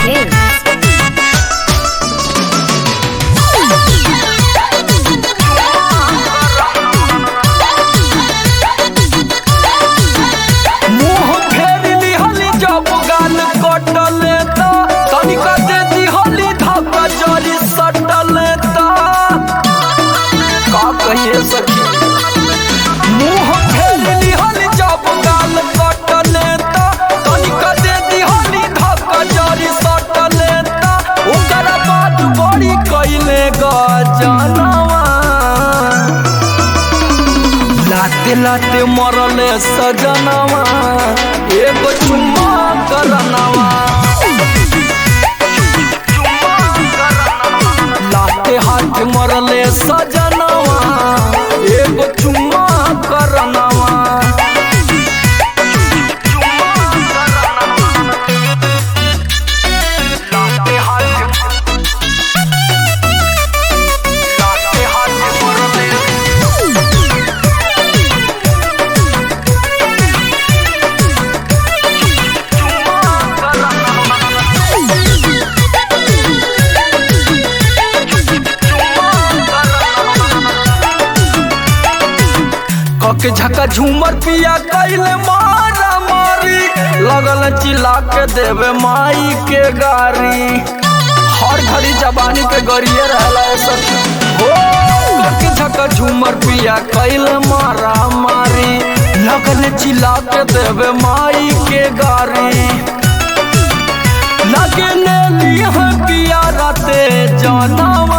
Films. मुँह फेर लिहली जब गाल कटल त तनिका दे दिहली धक्का जरी सटल त का कहिए सखी। मुँह फेर लिहली जब गाल कटल त तनिका दे दिहली धक्का जरी सटल त ओकर बाद बड़ी कइले गजनवा लाते लाते मरले सजनवा एगो चुम्मा करनवा लाते हाथ मरले सजनवा एगो चुम्मा करनवा लाते हाथ मरले कके झका झूमर पिया कैले मारा मारी लगल चिल्ला के देवे माई के गारी हर घड़ी जबानी के गरिए रहला सखी हो। कके झका झूमर पिया कैले मारा मारी लगल चिल्ला के देवे माई के गारी लगे ले लिया पिया राते जानवा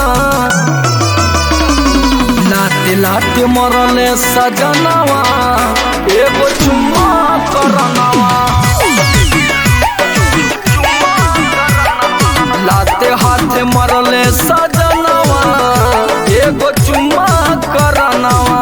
लाते लाते मरले सजनवा एगो चुम्मा करनवा लाते हाथे मरले सजनवा एगो चुम्मा करनवा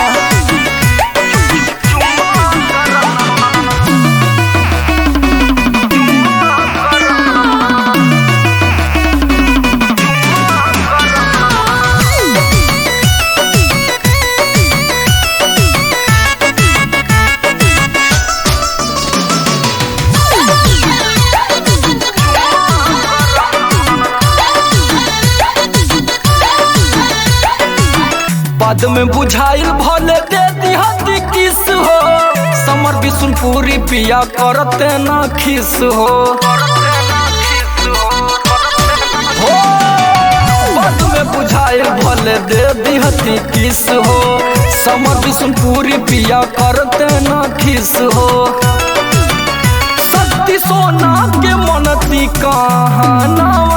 बाद में बुझाइल भले दे दिहती किस हो समर बिशुनपुरी पिया करते ना खिस हो बाद में बुझाइल भले दे दिहती किस हो समर बिशुनपुरी पिया करते ना खिस हो। शक्ति सोना के मनती कहानवा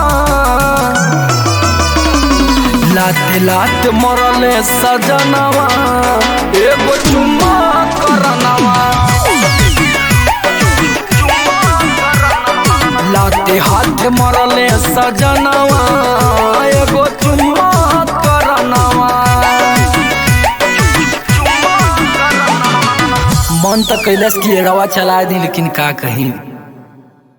लाते लाते मरले सजनवा एगो चुम्मा करनवा लाते हाथ मरले सजनवा एगो चुम्मा करनवा। मन तो कैलाश की रवा चला दी लेकिन का कहीं।